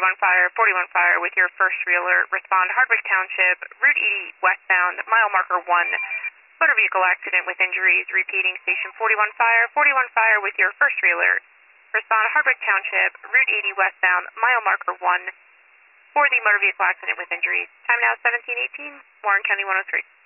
41 fire with your first realer. Respond Hardwick Township, Route 80 westbound, mile marker 1. Motor vehicle accident with injuries. Repeating, station 41 fire with your first realer. Respond Hardwick Township, Route 80 westbound, mile marker 1 for the motor vehicle accident with injuries. Time now 17:18, Warren County 103.